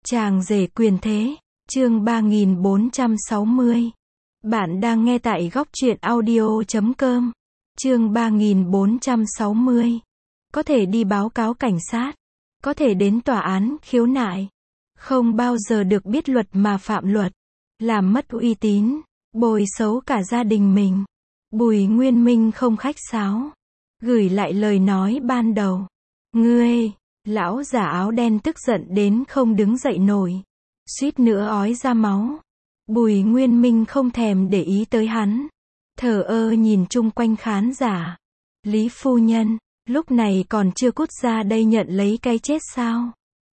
Chàng rể quyền thế, chương 3460. Bạn đang nghe tại góc truyện audio.com. Chương 3460. Có thể đi báo cáo cảnh sát, có thể đến tòa án khiếu nại, không bao giờ được biết luật mà phạm luật, làm mất uy tín, bồi xấu cả gia đình mình. Bùi Nguyên Minh không khách sáo, gửi lại lời nói ban đầu. Ngươi, lão giả áo đen tức giận đến không đứng dậy nổi, suýt nữa ói ra máu. Bùi Nguyên Minh không thèm để ý tới hắn, thờ ơ nhìn chung quanh khán giả. Lý phu nhân, lúc này còn chưa cút ra đây nhận lấy cái chết sao?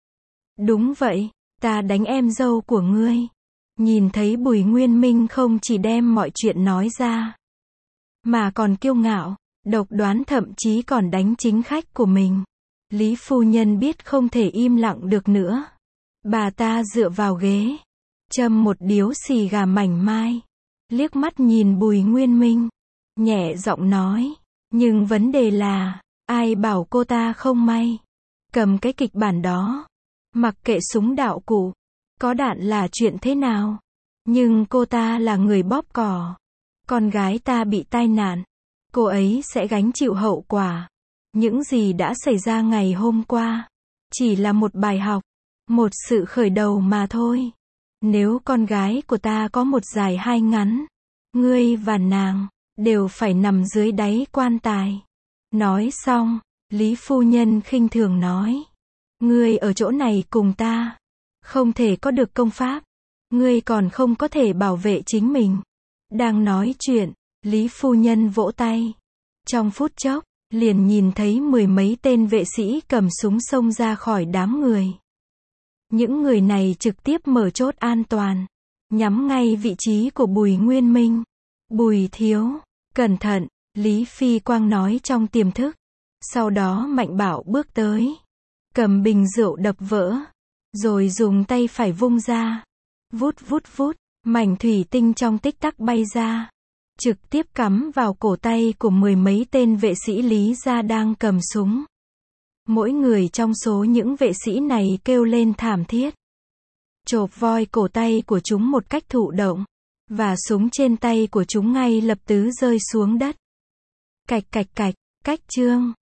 Đúng vậy, ta đánh em dâu của ngươi. Nhìn thấy Bùi Nguyên Minh không chỉ đem mọi chuyện nói ra, mà còn kiêu ngạo, độc đoán, thậm chí còn đánh chính khách của mình. Lý phu nhân biết không thể im lặng được nữa. Bà ta dựa vào ghế, châm một điếu xì gà mảnh mai, liếc mắt nhìn Bùi Nguyên Minh, nhẹ giọng nói, nhưng vấn đề là, ai bảo cô ta không may? Cầm cái kịch bản đó, mặc kệ súng đạo cụ, có đạn là chuyện thế nào? Nhưng cô ta là người bóp cò. Con gái ta bị tai nạn, cô ấy sẽ gánh chịu hậu quả. Những gì đã xảy ra ngày hôm qua chỉ là một bài học, một sự khởi đầu mà thôi. Nếu con gái của ta có một dài hai ngắn, ngươi và nàng đều phải nằm dưới đáy quan tài. Nói xong, Lý phu nhân khinh thường nói, ngươi ở chỗ này cùng ta, không thể có được công pháp, ngươi còn không có thể bảo vệ chính mình. Đang nói chuyện, Lý phu nhân vỗ tay. Trong phút chốc, liền nhìn thấy mười mấy tên vệ sĩ cầm súng xông ra khỏi đám người. Những người này trực tiếp mở chốt an toàn, nhắm ngay vị trí của Bùi Nguyên Minh. Bùi thiếu, cẩn thận, Lý Phi Quang nói trong tiềm thức. Sau đó Mạnh Bảo bước tới, cầm bình rượu đập vỡ, rồi dùng tay phải vung ra. Vút vút vút, mảnh thủy tinh trong tích tắc bay ra, trực tiếp cắm vào cổ tay của mười mấy tên vệ sĩ Lý gia đang cầm súng. Mỗi người trong số những vệ sĩ này kêu lên thảm thiết. Chộp voi cổ tay của chúng một cách thụ động, và súng trên tay của chúng ngay lập tức rơi xuống đất. Cạch cạch cạch, cách chương.